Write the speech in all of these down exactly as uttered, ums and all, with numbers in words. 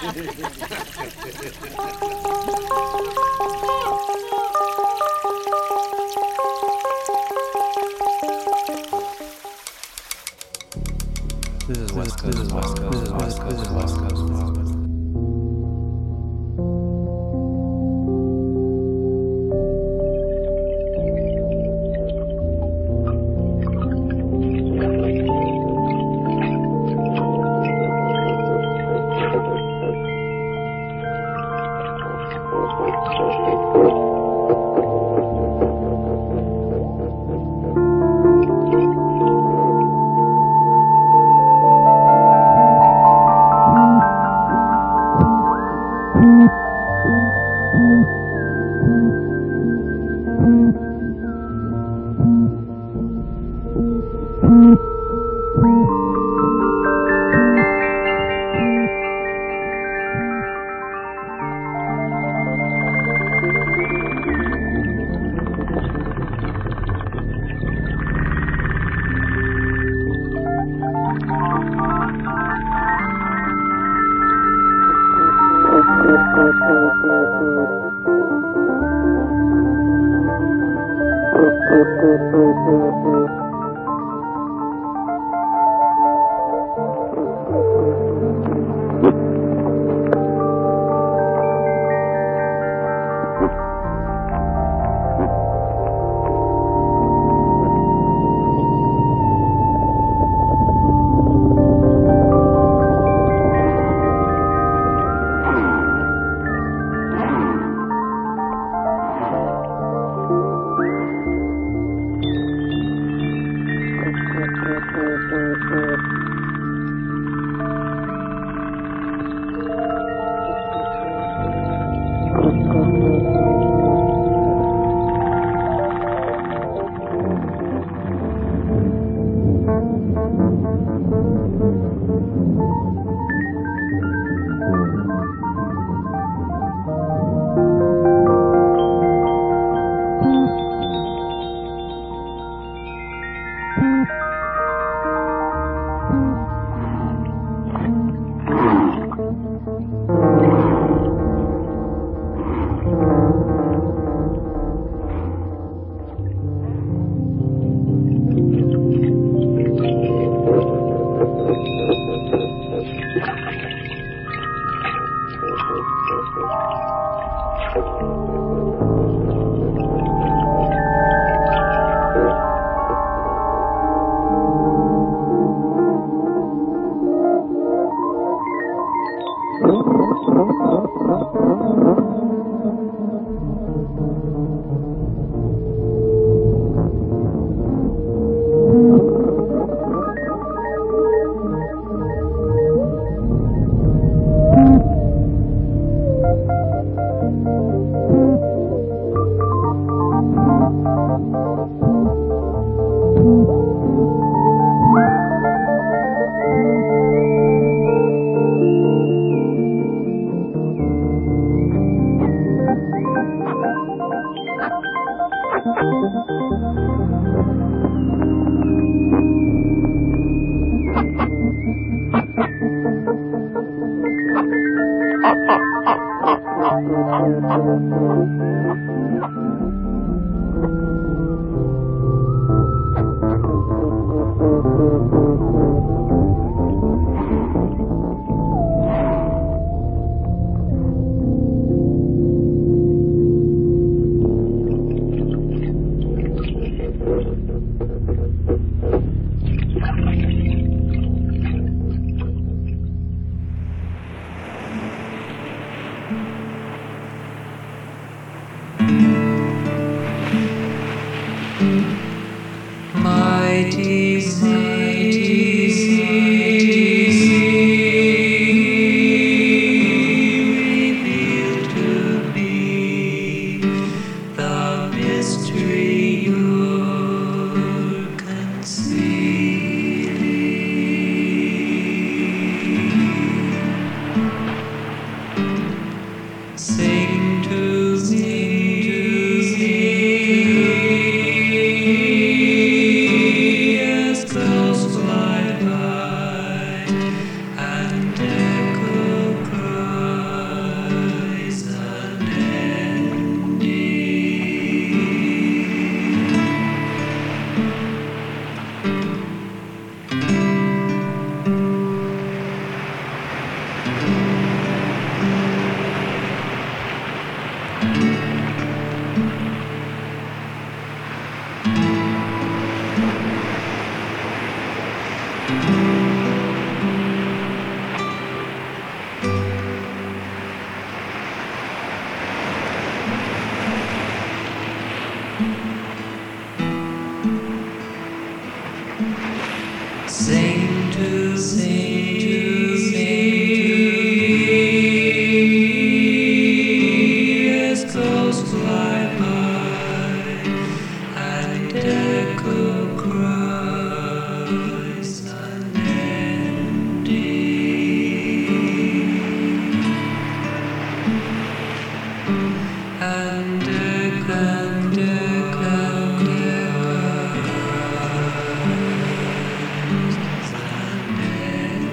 This is West Coast. This is West Coast. This is West Coast. This is West Coast. Sing to me. Sing to sing to me as ghosts fly by and echo cries unending and echo and echo and echo.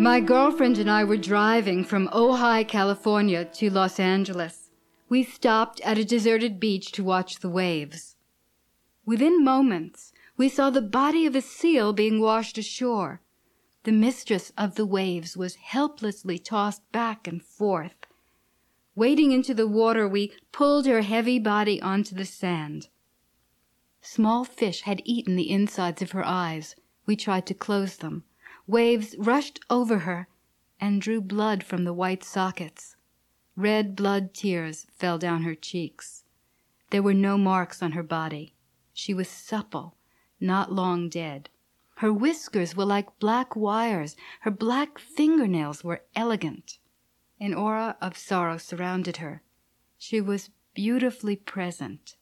My girlfriend and I were driving from Ojai, California to Los Angeles. We stopped at a deserted beach to watch the waves. Within moments, we saw the body of a seal being washed ashore. The mistress of the waves was helplessly tossed back and forth. Wading into the water, we pulled her heavy body onto the sand. Small fish had eaten the insides of her eyes. We tried to close them. Waves rushed over her and drew blood from the white sockets. Red blood tears fell down her cheeks. There were no marks on her body. She was supple, not long dead. Her whiskers were like black wires. Her black fingernails were elegant. An aura of sorrow surrounded her. She was beautifully present.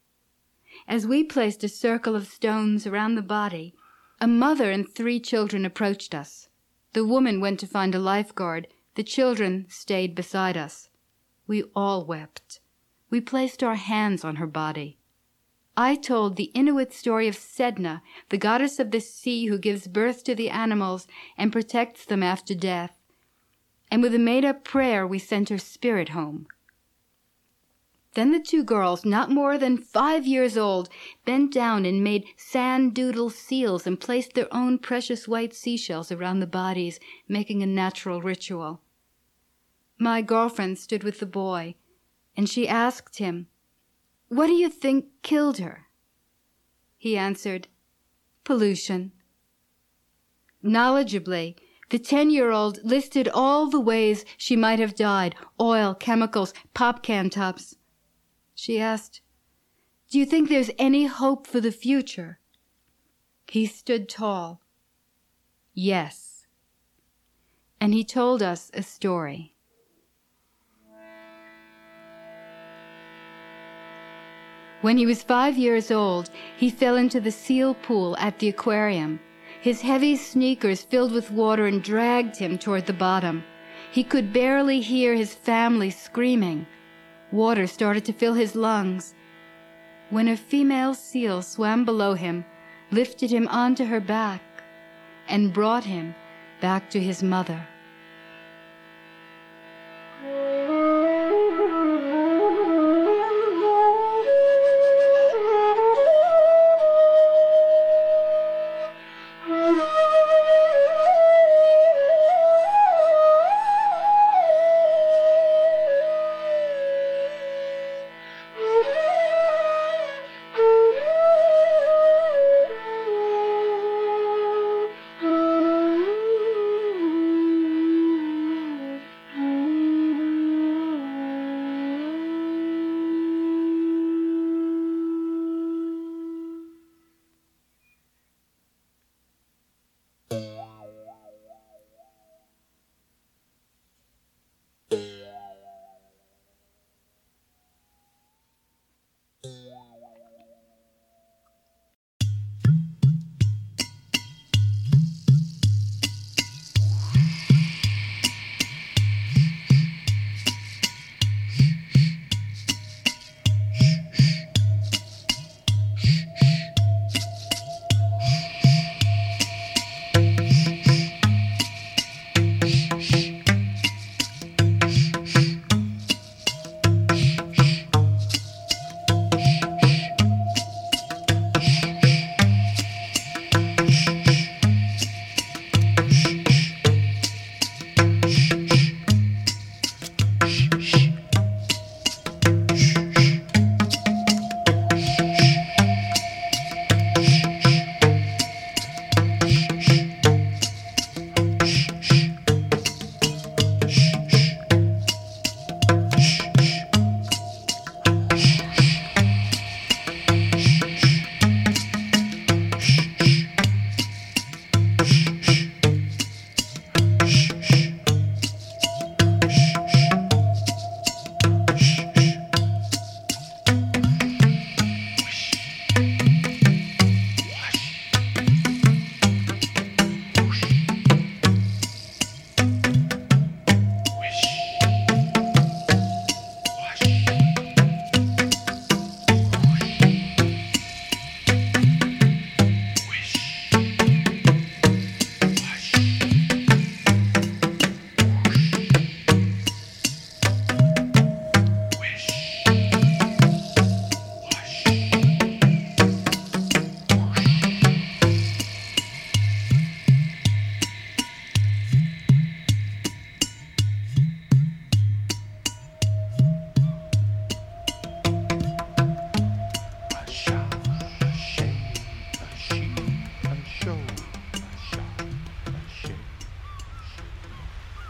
As we placed a circle of stones around the body, a mother and three children approached us. The woman went to find a lifeguard. The children stayed beside us. We all wept. We placed our hands on her body. I told the Inuit story of Sedna, the goddess of the sea who gives birth to the animals and protects them after death. And with a made-up prayer, we sent her spirit home. Then the two girls, not more than five years old, bent down and made sand-doodle seals and placed their own precious white seashells around the bodies, making a natural ritual. My girlfriend stood with the boy, and she asked him, "What do you think killed her?" He answered, "Pollution." Knowledgeably, the ten-year-old listed all the ways she might have died: oil, chemicals, pop can tops. She asked, "Do you think there's any hope for the future?" He stood tall. "Yes." And he told us a story. When he was five years old, he fell into the seal pool at the aquarium. His heavy sneakers filled with water and dragged him toward the bottom. He could barely hear his family screaming. Water started to fill his lungs. When a female seal swam below him, lifted him onto her back, and brought him back to his mother.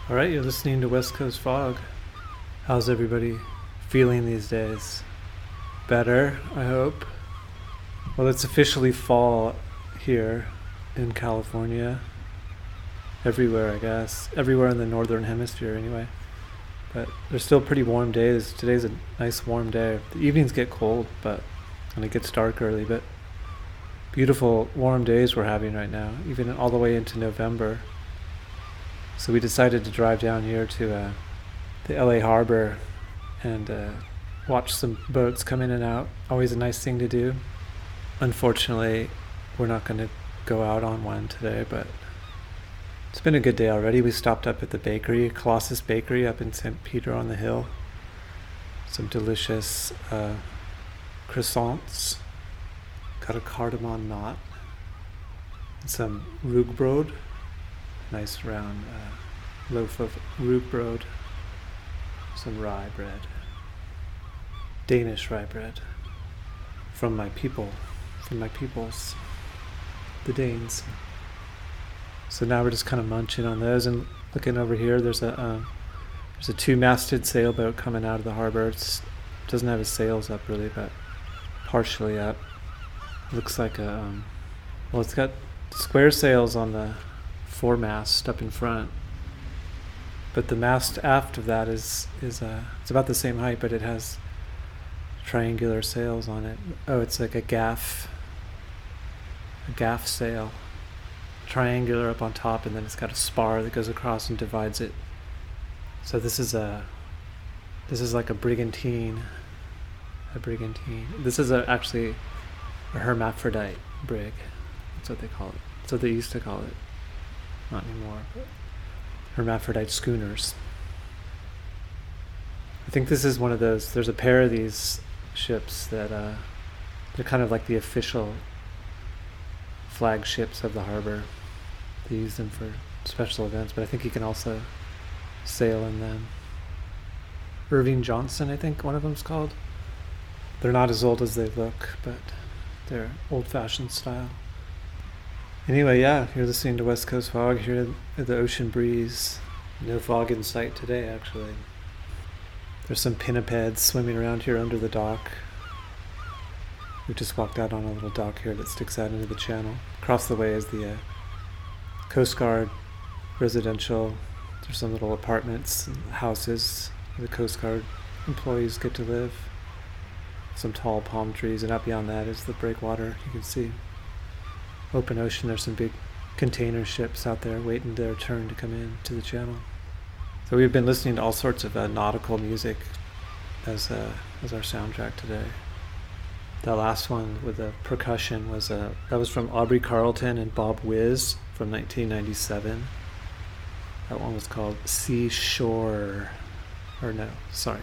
All right, you're listening to West Coast Fog. How's everybody feeling these days? Better, I hope. Well, it's officially fall here in California. Everywhere, I guess. Everywhere in the northern hemisphere, anyway. But there's still pretty warm days. Today's a nice warm day. The evenings get cold, but and it gets dark early, but beautiful warm days we're having right now, even all the way into November. So we decided to drive down here to uh, the L A harbor and uh, watch some boats come in and out. Always a nice thing to do. Unfortunately, we're not going to go out on one today, but it's been a good day already. We stopped up at the bakery, Colossus Bakery up in Saint Peter on the Hill. Some delicious uh, croissants. Got a cardamom knot. And some rugbrod. Nice round uh, loaf of rugbrod. Some rye bread. Danish rye bread. From my people. From my peoples. The Danes. So now we're just kind of munching on those and looking over here. There's a um, there's a two-masted sailboat coming out of the harbor. It doesn't have its sails up really, but partially up. Looks like a um, well, it's got square sails on the foremast up in front, but the mast aft of that is is uh, it's about the same height, but it has triangular sails on it. Oh, it's like a gaff, a gaff sail. Triangular up on top, and then it's got a spar that goes across and divides it. So this is a this is like a brigantine a brigantine this is a, actually a hermaphrodite brig. That's what they call it. That's what they used to call it. Not anymore, but hermaphrodite schooners. I think this is one of those, there's a pair of these ships that uh they're kind of like the official flagships of the harbor. They use them for special events, but I think you can also sail in them. Irving Johnson, I think one of them's called. They're not as old as they look, but they're old-fashioned style. Anyway, yeah, you're listening to West Coast Fog here at the ocean breeze. No fog in sight today, actually. There's some pinnipeds swimming around here under the dock. We just walked out on a little dock here that sticks out into the channel. Across the way is the uh, Coast Guard residential. There's some little apartments and houses where the Coast Guard employees get to live. Some tall palm trees, and up beyond that is the breakwater. You can see open ocean. There's some big container ships out there waiting their turn to come in to the channel. So we've been listening to all sorts of uh, nautical music as uh, as our soundtrack today. The last one with the percussion was uh, that was from Aubrey Carlton and Bob Wiz from nineteen ninety-seven. That one was called Seashore, or no, sorry,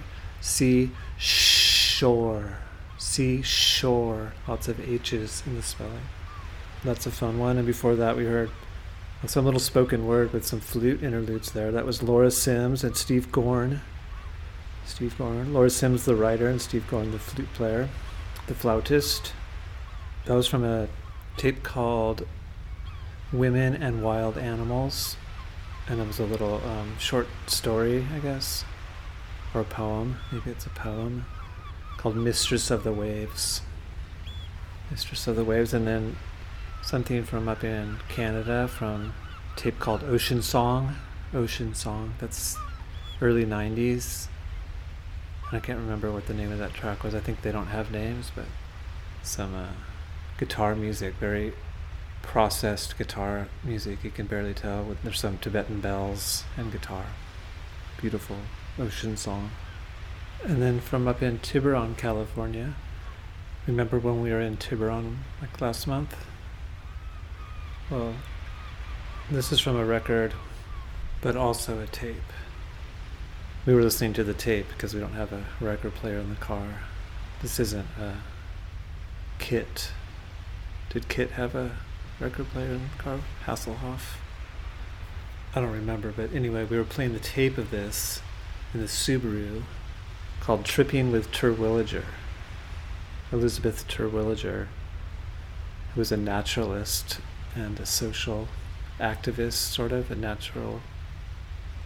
Seashore, Seashore. Lots of H's in the spelling. That's a fun one. And before that, we heard some little spoken word with some flute interludes there. That was Laura Sims and Steve Gorn. Steve Gorn, Laura Sims, the writer, and Steve Gorn, the flute player. The flautist. That was from a tape called Women and Wild Animals, and it was a little um, short story, I guess, or a poem. Maybe it's a poem called Mistress of the Waves. Mistress of the Waves, and then something from up in Canada from a tape called Ocean Song. Ocean Song. That's early nineties. I can't remember what the name of that track was. I think they don't have names, but some uh, guitar music, very processed guitar music. You can barely tell. With, there's some Tibetan bells and guitar. Beautiful Ocean Song. And then from up in Tiburon, California. Remember when we were in Tiburon like last month? Well, this is from a record, but also a tape. We were listening to the tape because we don't have a record player in the car. This isn't a Kit. Did Kit have a record player in the car? Hasselhoff? I don't remember, but anyway, we were playing the tape of this in the Subaru called Tripping with Terwilliger. Elizabeth Terwilliger, who was a naturalist and a social activist, sort of, a natural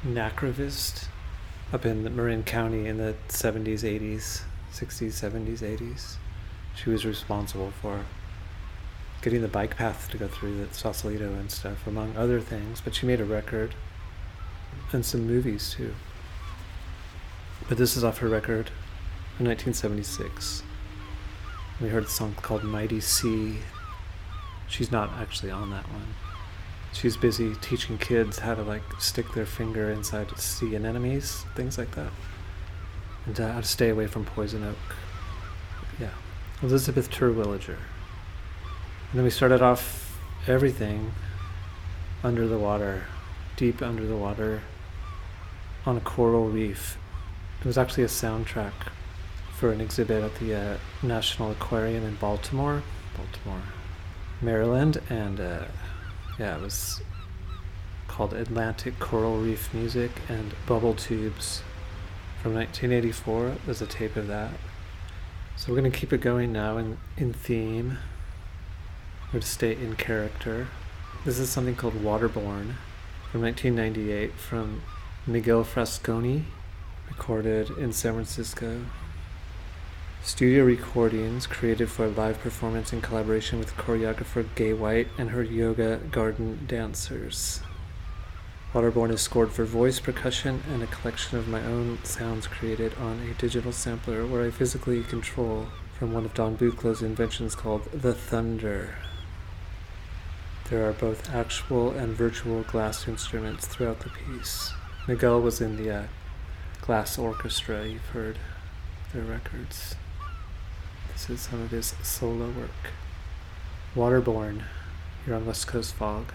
Nacrovist up in Marin County in the seventies, eighties, sixties, seventies, eighties. She was responsible for getting the bike path to go through the Sausalito and stuff, among other things. But she made a record and some movies too. But this is off her record in nineteen seventy-six. We heard a song called Mighty Sea. She's not actually on that one. She's busy teaching kids how to like stick their finger inside sea anemones, things like that. And uh, how to stay away from poison oak. Yeah. Elizabeth Terwilliger. And then we started off everything under the water, deep under the water, on a coral reef. It was actually a soundtrack for an exhibit at the uh, National Aquarium in Baltimore, Baltimore, Maryland, and uh, yeah, it was called Atlantic Coral Reef Music and Bubble Tubes from nineteen eighty-four. There's a tape of that. So we're going to keep it going now in, in theme. We're to stay in character. This is something called Waterborne from nineteen ninety-eight from Miguel Frasconi, recorded in San Francisco. Studio recordings created for a live performance in collaboration with choreographer Gay White and her yoga garden dancers. Waterborne is scored for voice, percussion, and a collection of my own sounds created on a digital sampler where I physically control from one of Don Buclow's inventions called the Thunder. There are both actual and virtual glass instruments throughout the piece. Miguel was in the uh, Glass Orchestra. You've heard their records. This is some of his solo work. Waterborne, here on West Coast Fog.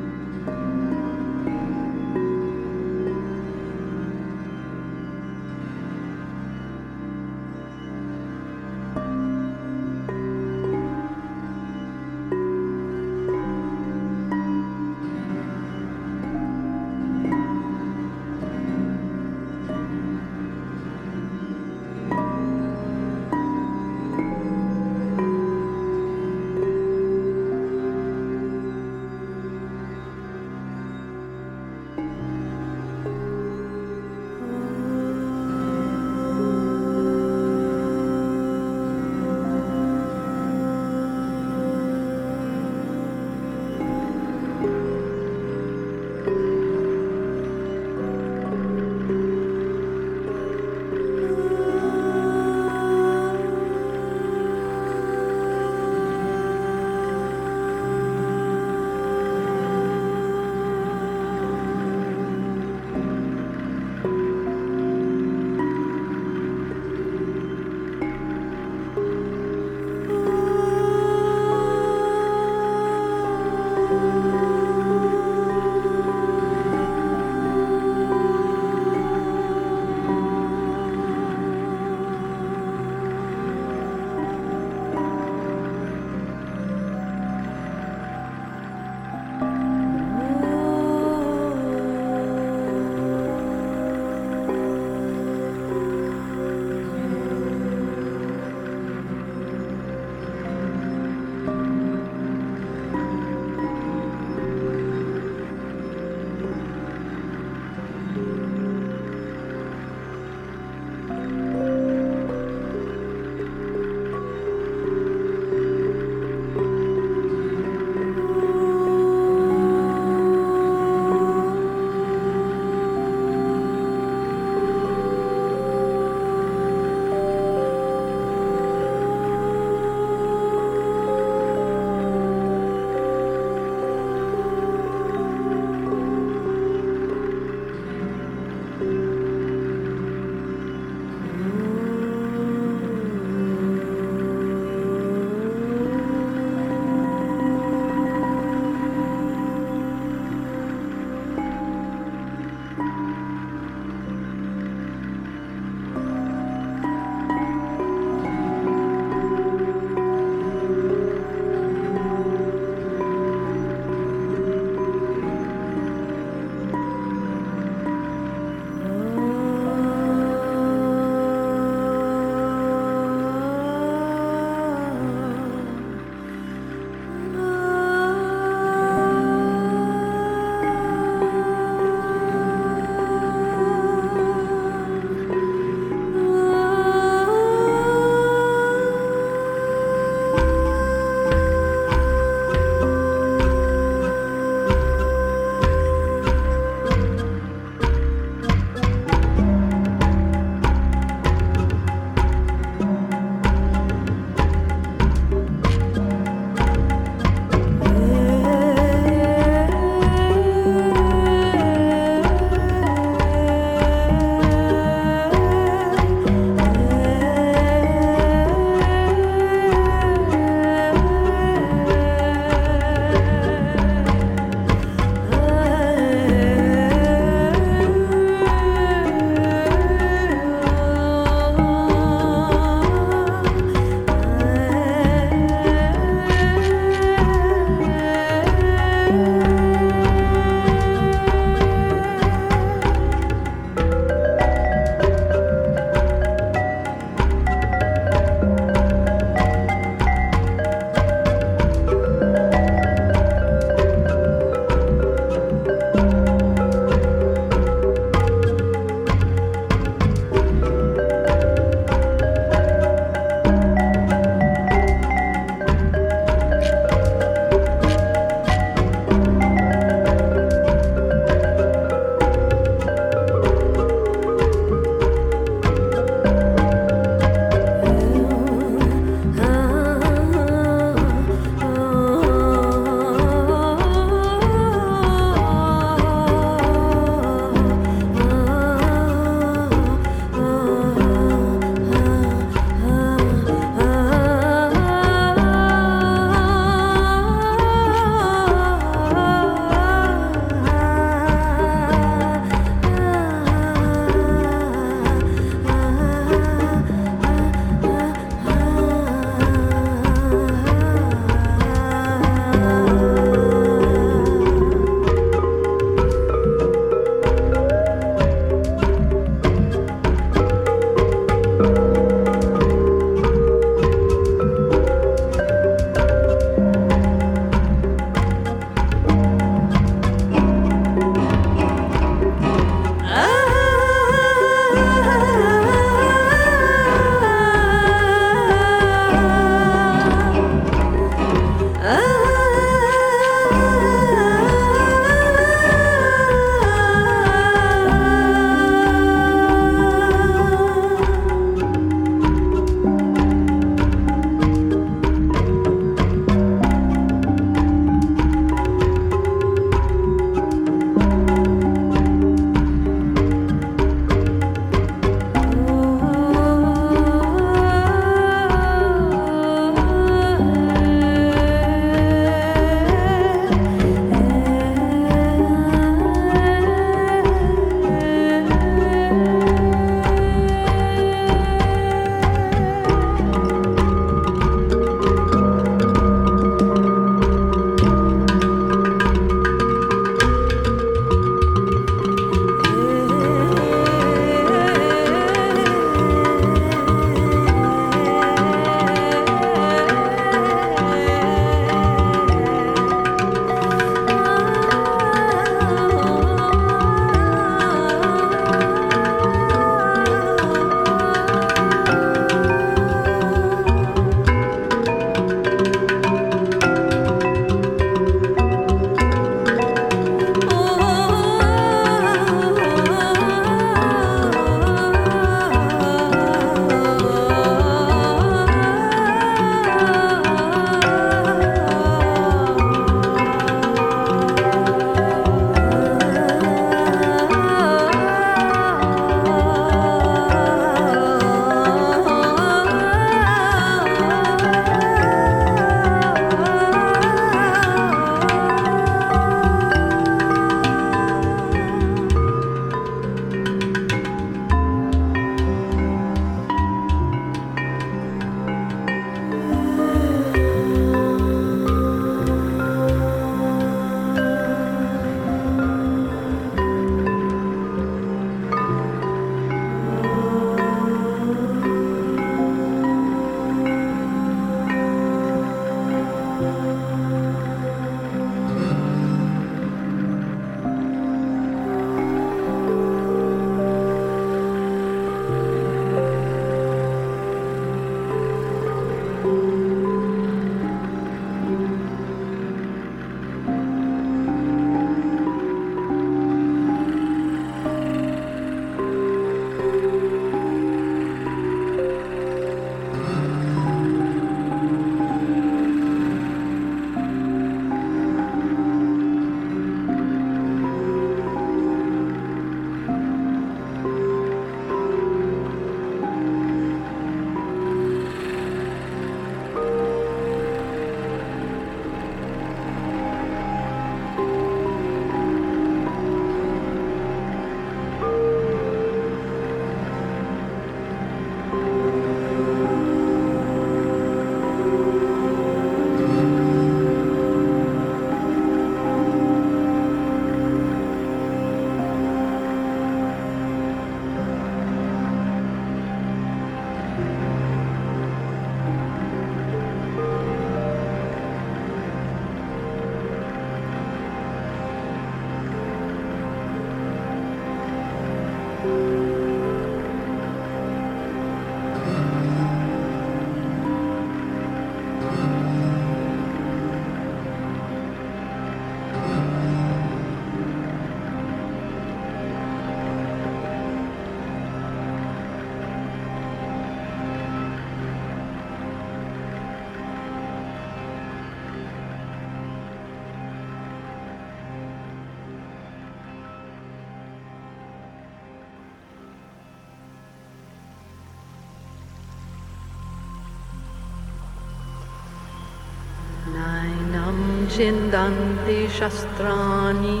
Nainam chindanti shastrani,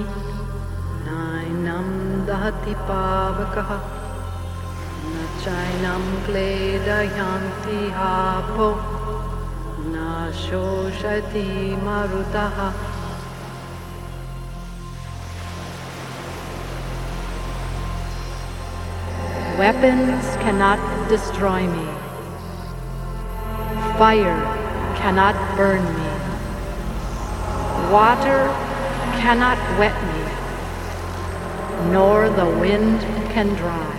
nainam dahati pavakaha, na chainam kledayanti apo, na shoshati marutaha. Weapons cannot destroy me. Fire cannot burn me. Water cannot wet me, nor the wind can dry.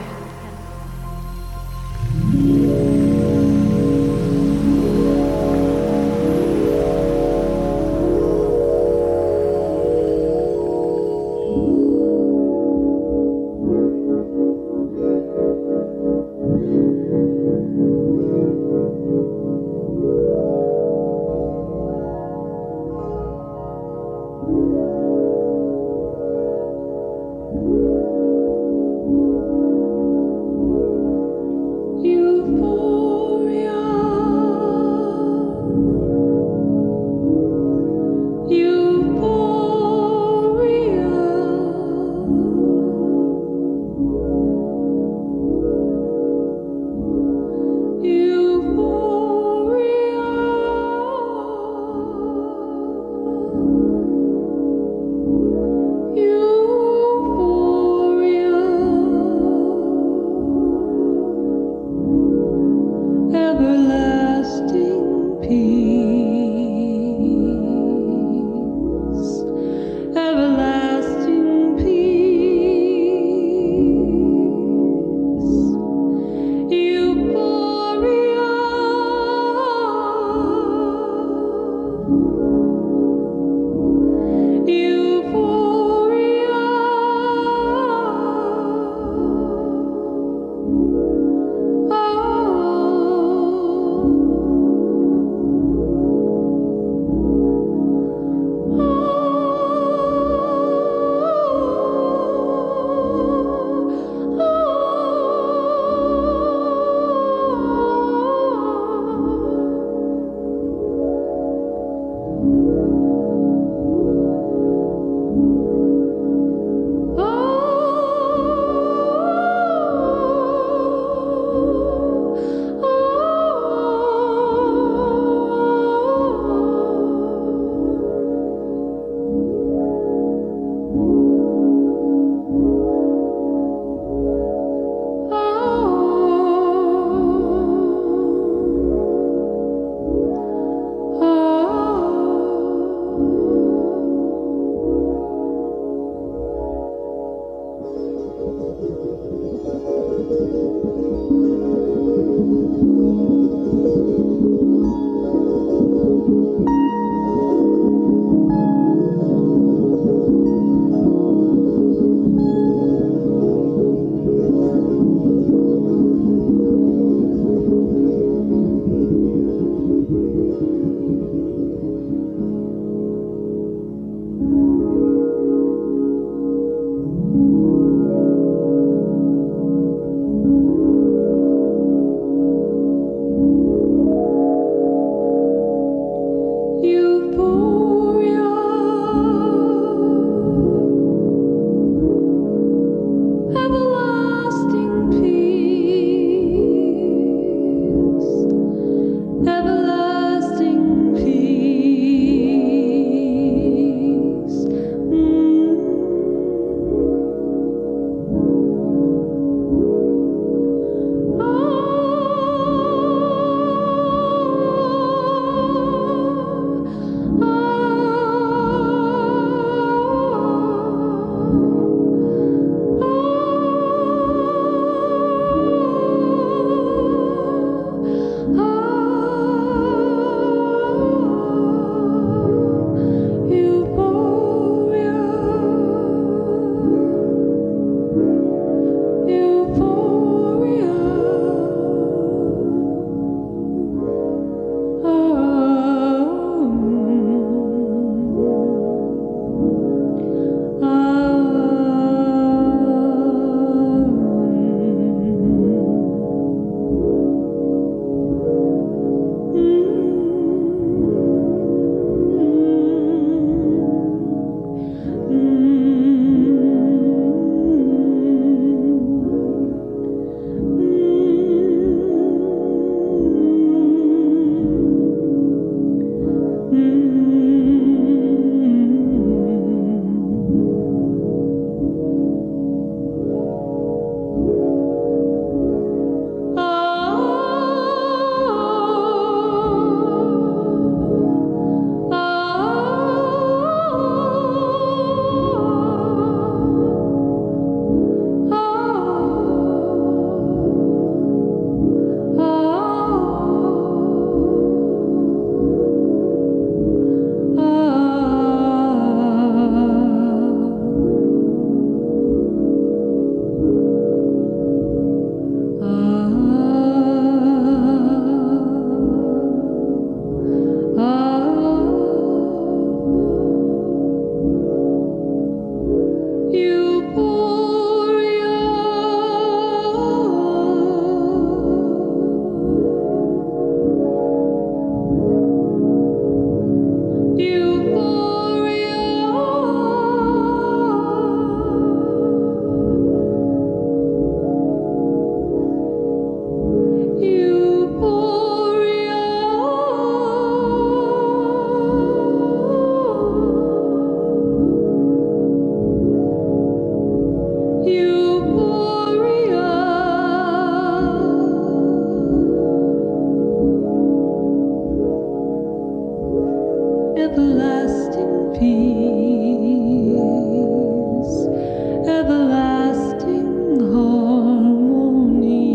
peace, everlasting harmony,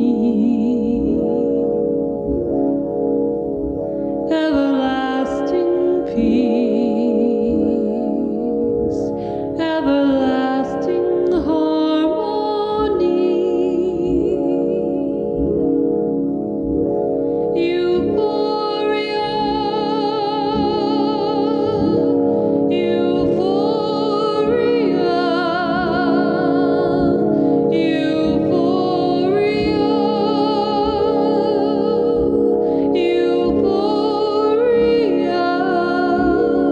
everlasting peace, everlasting harmony. Euphoria, euphoria, euphoria, euphoria.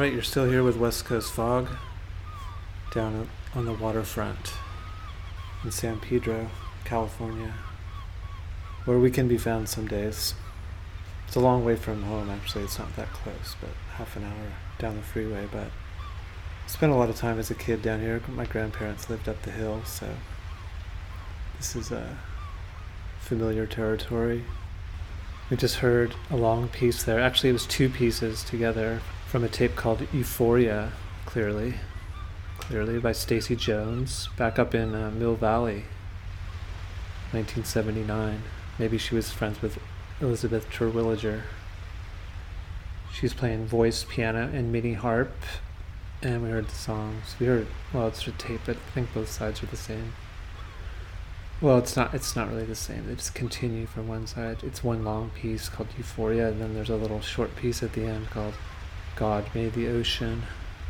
right, you're still here with West Coast Fog down on the waterfront in San Pedro, California, where we can be found some days. It's a long way from home, actually. It's not that close, but half an hour down the freeway. But I spent a lot of time as a kid down here. My grandparents lived up the hill, so this is a familiar territory. We just heard a long piece there. Actually, it was two pieces together from a tape called Euphoria, clearly, clearly by Stacy Jones, back up in uh, Mill Valley, nineteen seventy-nine. Maybe she was friends with Elizabeth Terwilliger. She's playing voice, piano, and mini harp, and we heard the songs. We heard, well, it's a tape, but I think both sides are the same. Well, it's not. It's not really the same. They just continue from one side. It's one long piece called Euphoria, and then there's a little short piece at the end called God Made the Ocean.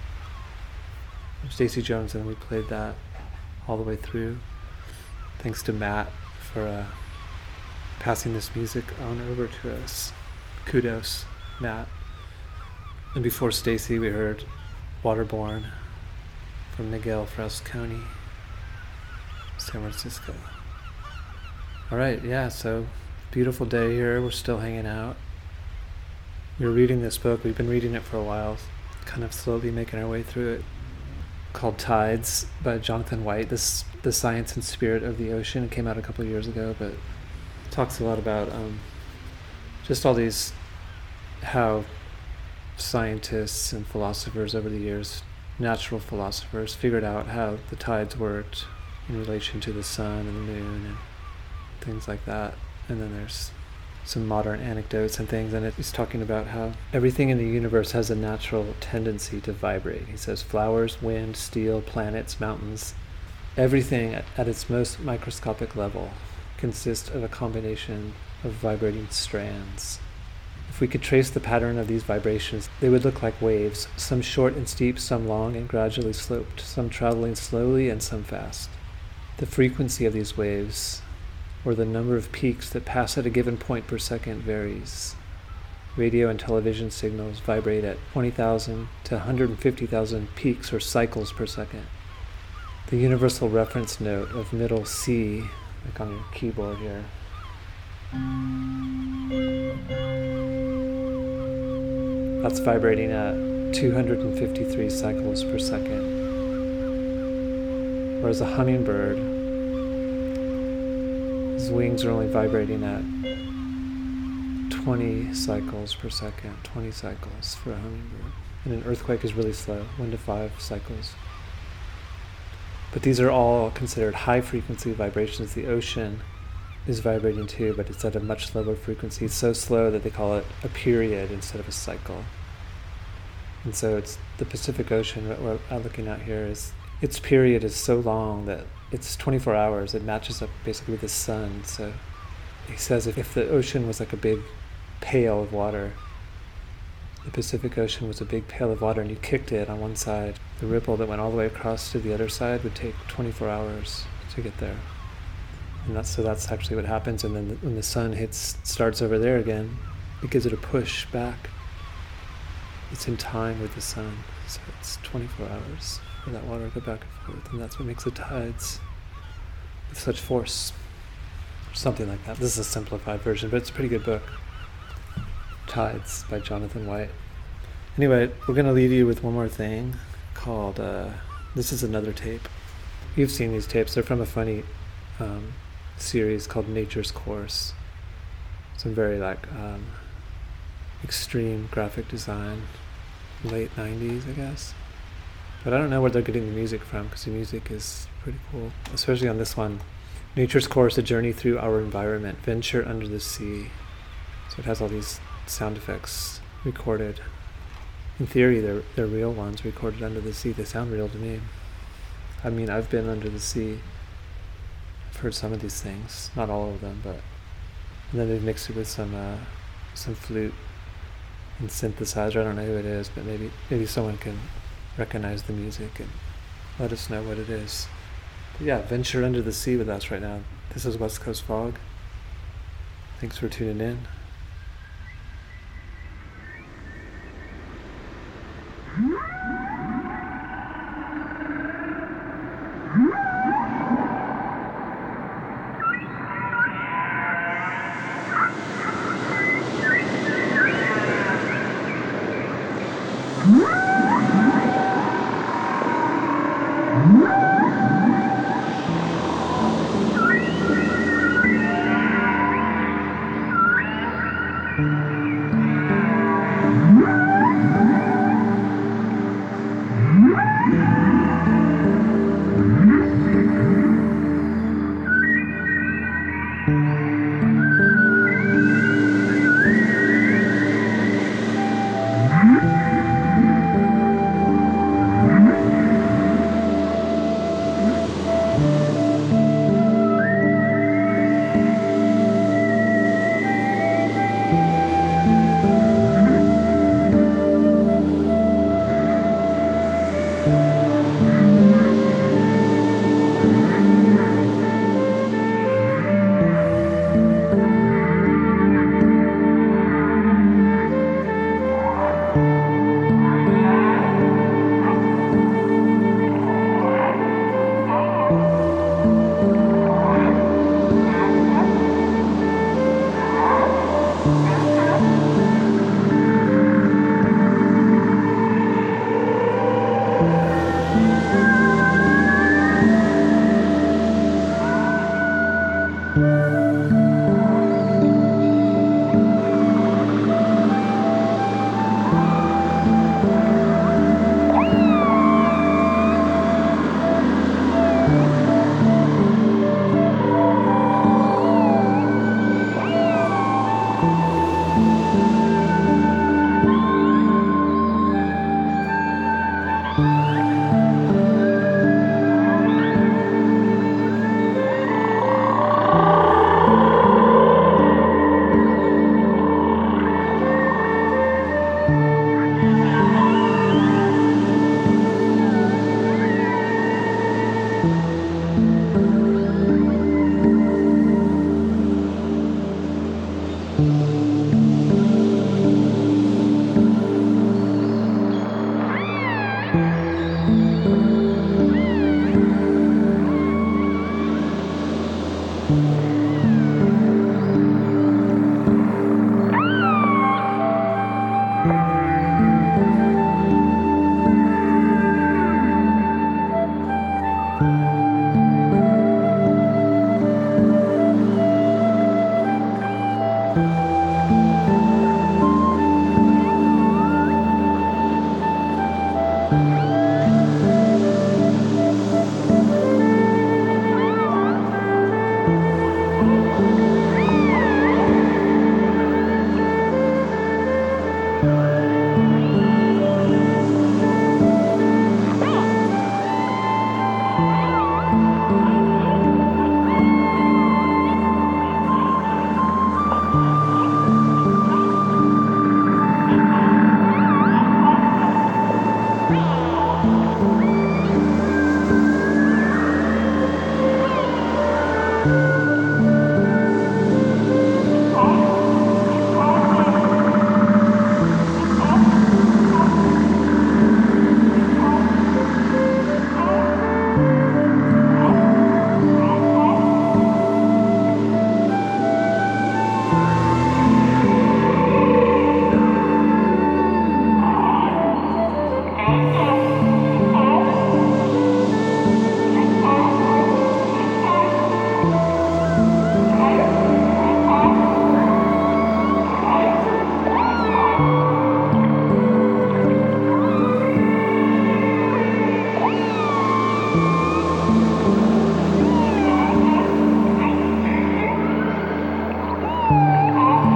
Stacy Jones, and we played that all the way through. Thanks to Matt for uh, passing this music on over to us. Kudos, Matt. And before Stacy, we heard Waterborne from Miguel Frasconi, San Francisco. All right, yeah, so beautiful day here. We're still hanging out. We're reading this book. We've been reading it for a while, kind of slowly making our way through it, called Tides by Jonathan White. This The Science and Spirit of the Ocean. It came out a couple of years ago, but it talks a lot about um, just all these, how scientists and philosophers over the years, natural philosophers, figured out how the tides worked in relation to the sun and the moon and things like that. And then there's some modern anecdotes and things, and it, he's talking about how everything in the universe has a natural tendency to vibrate. He says flowers, wind, steel, planets, mountains, everything at, at its most microscopic level consists of a combination of vibrating strands. If we could trace the pattern of these vibrations, they would look like waves, some short and steep, some long and gradually sloped, some traveling slowly and some fast. The frequency of these waves, or the number of peaks that pass at a given point per second, varies. Radio and television signals vibrate at twenty thousand to one hundred fifty thousand peaks or cycles per second. The universal reference note of middle C, like on your keyboard here, that's vibrating at two hundred fifty-three cycles per second. Whereas a hummingbird, his wings are only vibrating at twenty cycles per second, twenty cycles for a hummingbird. And an earthquake is really slow, one to five cycles. But these are all considered high frequency vibrations. The ocean is vibrating too, but it's at a much lower frequency. It's so slow that they call it a period instead of a cycle. And so it's the Pacific Ocean, what we're looking at here, is its period is so long that it's twenty-four hours. It matches up basically with the sun. So he says if, if the ocean was like a big pail of water, the Pacific Ocean was a big pail of water, and you kicked it on one side, the ripple that went all the way across to the other side would take twenty-four hours to get there. And that's, so that's actually what happens. And then the, when the sun hits, starts over there again, it gives it a push back. It's in time with the sun. So it's twenty-four hours for that water to go back and forth. And that's what makes the tides with such force. Or something like that. This is a simplified version, but it's a pretty good book. Tides by Jonathan White. Anyway, we're going to leave you with one more thing called, uh, this is another tape. You've seen these tapes. They're from a funny um, series called Nature's Course. Some very like um, extreme graphic design, late nineties, I guess. But I don't know where they're getting the music from, because the music is pretty cool, especially on this one. Nature's Course, A Journey Through Our Environment, Venture Under the Sea. So it has all these sound effects recorded. In theory, they're they're real ones recorded under the sea. They sound real to me. I mean, I've been under the sea. I've heard some of these things, not all of them, but and then they've mixed it with some uh, some flute and synthesizer. I don't know who it is, but maybe maybe someone can recognize the music and let us know what it is. But yeah, venture under the sea with us right now. This is West Coast Fog. Thanks for tuning in. Thank you.